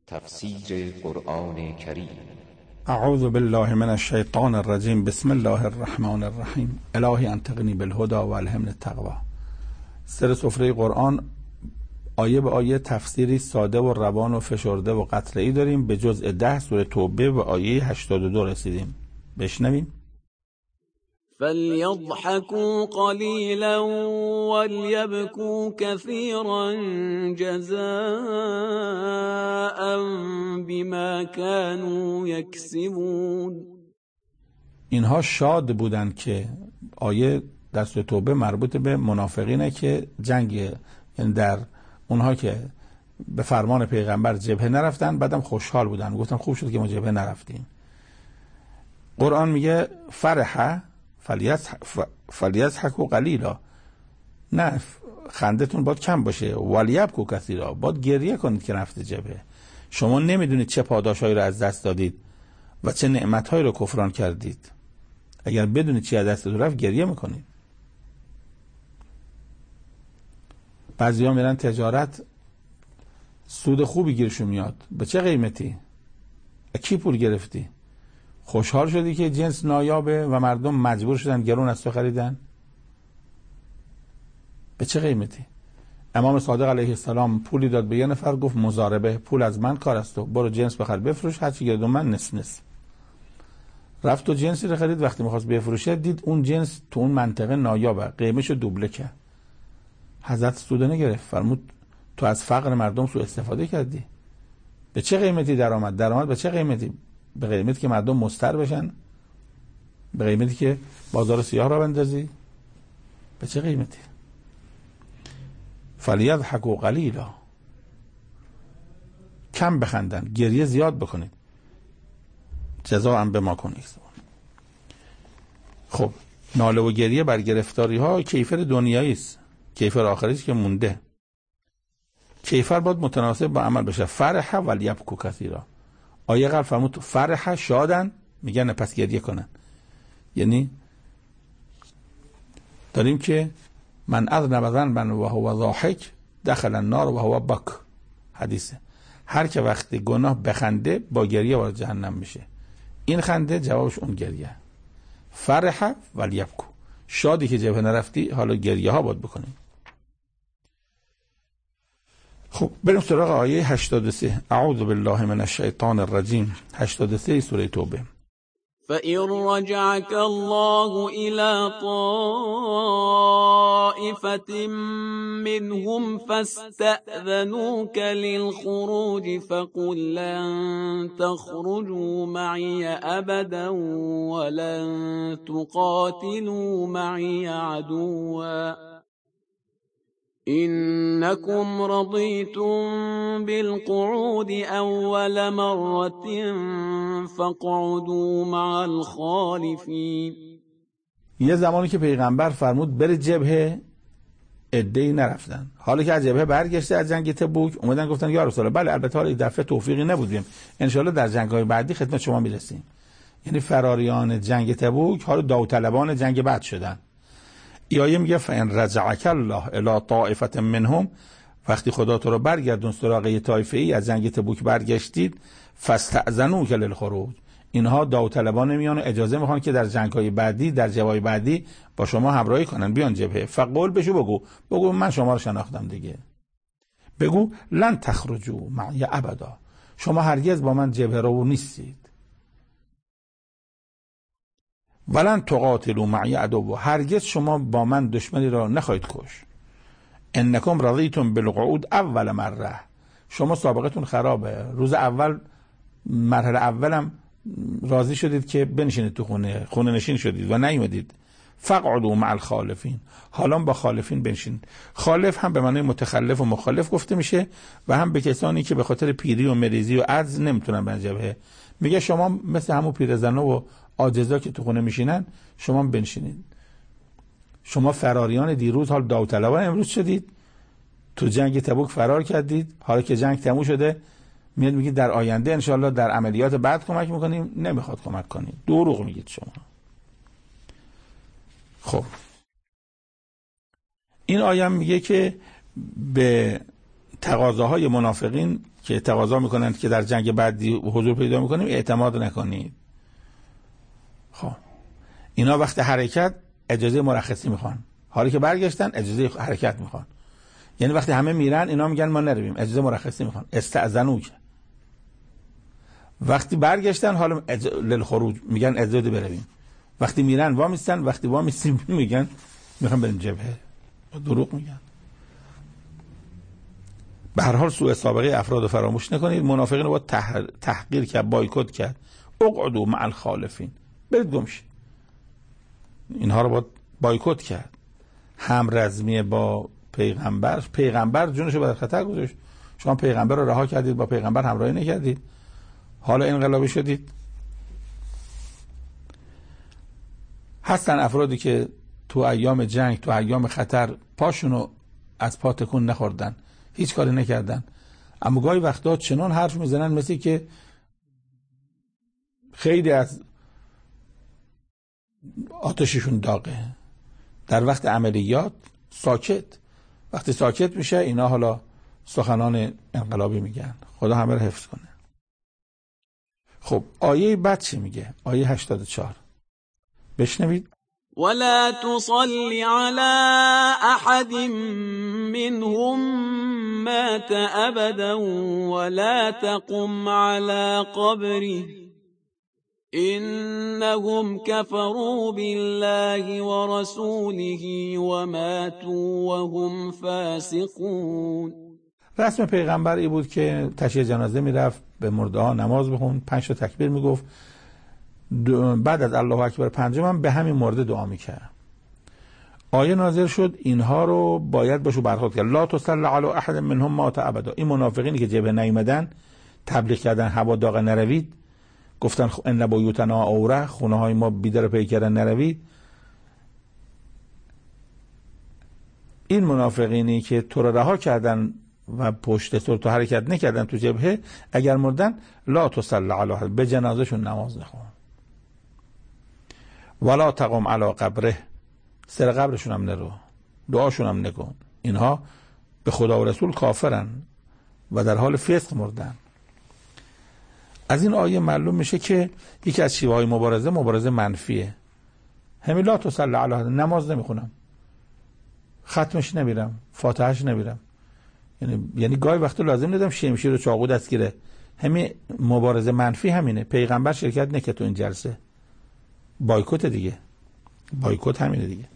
تفسیر قرآن کریم. اعوذ بالله من الشیطان الرجیم. بسم الله الرحمن الرحیم. الهی انطقنی بالهدى و الهمنی التقوی. سر سفره قرآن آیه به آیه تفسیری ساده و روان و فشرده و قطره‌ای داریم. به جزء 10 سوره توبه و آیه 82 رسیدیم. بشنویم. فَلْيَضْحَكُوا قَلِيلًا وَلْيَبْكُوا كَثِيرًا جَزَاءً بِمَا كَانُوا يَكْسِبُونَ. اینها شاد بودند که آیه در سوره توبه مربوط به منافقینه که جنگ، یعنی در اونها که به فرمان پیغمبر جبهه نرفتن، بعدم خوشحال بودن، گفتن خوب شد که ما جبهه نرفتیم. قرآن میگه فرحه فلیضحکوا قلیلا، نه خندتون باید کم باشه، ولیبکوا کثیرا، باید گریه کنید که رفته جبهه. شما نمیدونید چه پاداشایی رو از دست دادید و چه نعمتهایی رو کفران کردید. اگر بدونید چی از دستتون رفت گریه میکنید. بعضی ها میرن تجارت، سود خوبی گیرشون میاد، به چه قیمتی؟ کی پول گرفتی؟ خوشحال شدی که جنس نایابه و مردم مجبور شدن گرون از تو خریدن؟ به چه قیمتی؟ امام صادق علیه السلام پولی داد به یه نفر، گفت مضاربه، پول از من کار است، تو برو جنس بخر بفروش، هرچی گردون من نصف. رفت و جنسی رو خرید، وقتی میخواست بفروشه دید اون جنس تو اون منطقه نایابه، قیمتشو دوبله کرد. حضرت سود نگرفت، فرمود تو از فقر مردم سوء استفاده کردی. به چه قیمتی درآمد به چه قیمتی؟ به قیمتی که مردم مضطر بشن؟ به قیمتی که بازار سیاه را بندازی؟ به چه قیمتی؟ فلیضحکوا قلیلا، کم بخندن، گریه زیاد بکنید. جزاء بما کنید. خب ناله و گریه بر گرفتاری ها کیفر دنیایی است، کیفر آخری است که مونده. کیفر باید متناسب با عمل بشه. فرح ولیبکوا کثیرا. آیه قبل فرمود فرح شادن، میگن پس گریه کنن. یعنی داریم که من اذنب ذنبا و هو ضاحک دخل النار و هو بک. حدیثه هر که وقتی گناه بخنده با گریه وارد جهنم میشه. این خنده جوابش اون گریه. فرح ولیبکوا، شادی که جبهه نرفتی، حالا گریه ها باید بکنیم. خب بریم سراغ آیه 83. اعوذ بالله من الشیطان الرجیم. 83 سوره توبه. فَإِن رَّجَعَكَ اللَّهُ إِلَىٰ طَائِفَةٍ مِّنْهُمْ فَاسْتَأْذَنُوكَ لِلْخُرُوجِ فَقُل لَّن تَخْرُجُوا مَعِيَ أَبَدًا وَلَن تُقَاتِلُوا مَعِيَ عَدُوًّا إنكم رضيتم بالقعود أول مرة فاقعدوا مع الخالفين. یه زمانی که پیغمبر فرمود بره جبهه، عده‌ای نرفتن. حالا که از جبهه برگشته از جنگ تبوک، اومدن گفتن یا رسول الله، بله البته حالا این دفعه توفیقی نبودیم، ان شاء الله در جنگ‌های بعدی خدمت شما میرسیم. یعنی فراریان جنگ تبوک حالا داوطلبان جنگ بعد شدن. آیه میگه فَإِن رَجَعَكَ اللَّهُ إِلَىٰ طَائِفَةٍ مِّنْهُمْ، وقتی خدا تو رو برگردون سراغ یه طایفه ای از جنگ تبوک برگشتید، فَاسْتَأْذَنُوكَ لِلْخُرُوجِ، اینها داوطلبان میان و اجازه میخوان که در جنگ‌های بعدی، در جبهه‌های بعدی با شما همراهی کنن، بیان جبهه. فقول بشو، بگو من شما رو شناختم دیگه. بگو لن تخرجوا معی ابدا، شما هرگز با من جبهه رو نیستید. ولن تقاتلوا معی عدو، هرگز شما با من دشمنی را نخواهید کش. انکم رضیتم بالقعود اول مره، شما سابقتون خرابه، روز اول مرحله اولم راضی شدید که بنشینید تو خونه نشین شدید و نیومدید. فقعدوا مع الخالفین، حالا با خالفین بنشین. خالف هم به معنی متخلف و مخالف گفته میشه و هم به کسانی که به خاطر پیری و مریضی و عجز نمیتونن به جبهه. میگه شما مثل همون پیرزنا و عاجزا که تو خونه میشینن، شما بنشینید. شما فراریان دیروز حال داوطلبان امروز شدید، تو جنگ تبوک فرار کردید، حالا که جنگ تموم شده میاد میگید در آینده انشالله در عملیات بعد کمک میکنیم. نمیخواد کمک کنید، دروغ میگید شما. خب این آیه میگه که به تقاضاهای منافقین که تقاضا میکنند که در جنگ بعدی حضور پیدا میکنیم اعتماد نکنید. خب اینا وقت حرکت اجازه مرخصی میخوان، حالی که برگشتن اجازه حرکت میخوان. یعنی وقتی همه میرن اینا میگن ما نرویم، اجازه مرخصی میخوان، استأذنوک. وقتی برگشتن حالا للخروج میگن اجازه برویم. وقتی میرن وامیستن، وقتی وامیستیم میگن میخوام بریم جبهه. دروغ میگن. به هر حال سوء سابقه افراد رو فراموش نکنید. منافقین رو باید تحقیر کرد، بایکوت کرد. اقعدوا مع الخالفین، برید گمشید. اینها رو باید بایکوت کرد. همرزمی با پیغمبر جونشو در خطر گذاشت. شما پیغمبر رو رها کردید، با پیغمبر همراهی نکردید، حالا انقلابی شدید. هستن افرادی که تو ایام جنگ، تو ایام خطر پاشونو از پا تکون نخوردن، هیچ کاری نکردن، اما گاهی وقتا چنان حرف میزنن مثل که خیلی از آتششون داغه. در وقت عملیات ساکت، وقتی ساکت میشه اینا حالا سخنان انقلابی میگن. خدا همه رو حفظ کنه. خب آیه بعد چی میگه؟ آیه 84 بشنوید. ولا تصل على احد منهم مات ابدا ولا تقم على قبره انهم كفروا بالله ورسوله وماتوا وهم فاسقون. رسم پیغمبر ای بود که تشییع جنازه میرفت، به مرده ها نماز بخوند، 5 تا تکبیر میگفت، بعد از الله اکبر پنجم هم به همین مرده دعا میکرد. آیه نازل شد اینها رو باید بهشون برخورد کرد. لا تصل علی احد منهم مات ابدا. این منافقینی که جبهه نیومدن، تبلیغ کردن هوا داغ نروید، گفتن ان بیوتنا عوره، خونه های ما بیدار پیکرن نروید. این منافقینی که تو رو رها کردن و پشت تو حرکت نکردن تو جبهه، اگر مردن لا تصل علی احد، به جنازهشون نماز نخون. ولا تقم علی قبره، سر قبرشون هم نرو، دعاشون هم نکن. اینها به خدا و رسول کافرن و در حال فسق مردن. از این آیه معلوم میشه که یکی از شیوه های مبارزه منفیه. همین لا تصل علی احد، نماز نمیخونم، ختمش نمیرم، فاتحهش نمیرم. یعنی گاهی وقتا لازم ندارم شمشیر و چاقو دستگیره. همین مبارزه منفی همینه. پیغمبر شرکت نکرد تو این جلسه، بایکوت دیگه، بایکوت همینه دیگه.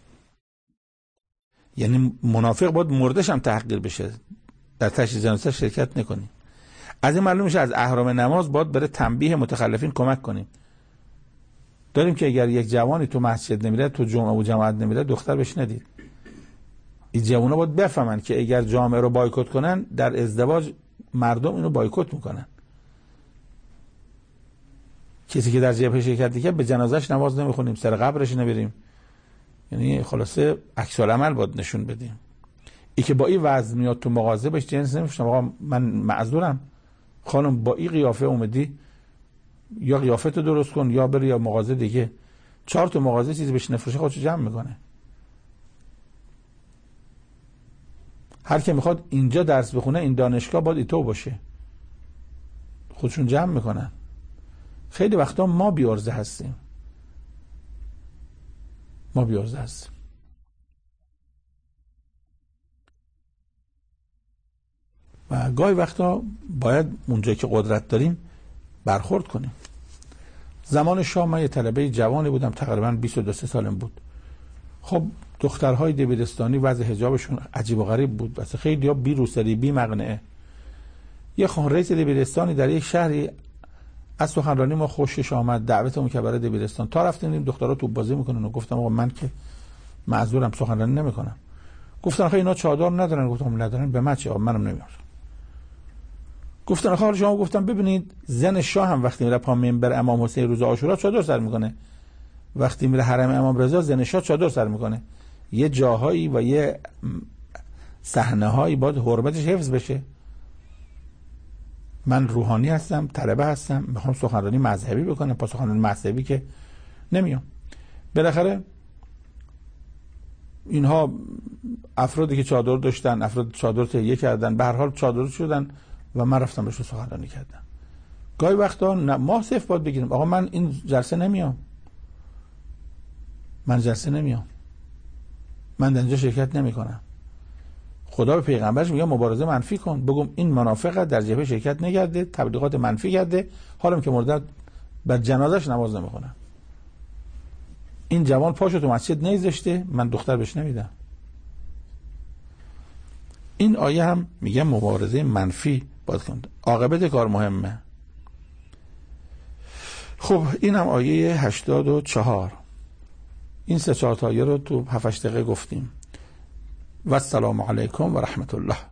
یعنی منافق باید مردش هم تحقیر بشه، در تشییع جنازه شرکت نکنیم. از این معلوم میشه از احرام نماز باید بره تنبیه متخلفین کمک کنیم. داریم که اگر یک جوانی تو مسجد نمیره، تو جمعه و جماعت نمیره، دختر بهش ندید. این جوونا باید بفهمن که اگر جامعه رو بایکوت کنن، در ازدواج مردم اینو بایکوت میکنن. کسی که در جبهه شرکت کرد به جنازش نماز نمیخونیم، سر قبرش نمیریم. یعنی خلاصه عکس العمل باید نشون بدیم. ای که با این وضع میاد تو مغازه بهش جنس نمیفروشم، آقا من معذورم خانم، با این قیافه اومدی، یا قیافت رو درست کن یا بری یا مغازه دیگه. 4 تا مغازه چیزی بهش نفروشه خودشو جمع میکنه. هر کی میخواد اینجا درس بخونه، این دانشگاه باید ایتو باشه، خودشون جمع میکنن. خیلی وقتا ما بیارزه هستیم، ما بیارزه هستیم. و گاهی وقتا باید اونجایی که قدرت داریم برخورد کنیم. زمان شاه من یه طلبه جوانی بودم، تقریبا 22 سالم بود. خب دخترهای دبیرستانی وضع حجابشون عجیب و غریب بود، واسه خیلی ها بی روسری، بی مقنعه. یه رئیس دبیرستانی در یک شهری از سخنرانی ما خوشش آمد، دعوتمون که برای دبیرستان تا رفتیم، دخترها توپ بازی میکنن و گفتم آقا من که معذورم سخنرانی نمیکنم. گفتن آخه اینا چادر ندارن. گفتم ندارن، به من چه، منم نمیارم. گفتن آخه شما، گفتم ببینید زن شاه هم وقتی میره پا منبر امام حسین روز عاشورا چادر سر میکنه، وقتی میره حرم امام رضا زن شاه چادر سر میکنه. یه جاهایی و یه صحنه‌هایی باید حرمتش حفظ بشه. من روحانی هستم، طلبه هستم، میخوام سخنرانی مذهبی بکنم، پس سخنرانی مذهبی که نمیام. بالاخره اینها افرادی که چادر داشتن، افراد چادر تهیه کردن، به هر حال چادر شدن، و من رفتم بهش سخنرانی کردم. گاهی وقتا ما صفر باید بگیریم آقا من این جلسه نمیام، من در اینجا شرکت نمی کنم. خدا به پیغمبرش میگه مبارزه منفی کن، بگم این منافق در جبهه شرکت نکرده، تبلیغات منفی کرده، حالا که مرده بر جنازش نماز نمیخونم. این جوان پاشو تو مسجد نذاشته، من دختر بهش نمیدم. این آیه هم میگه مبارزه منفی باید کن، عاقبت کار مهمه. خب این هم آیه 84. این 3-4 آیه رو تو 7-8 دقیقه گفتیم. و السلام علیکم و رحمت الله.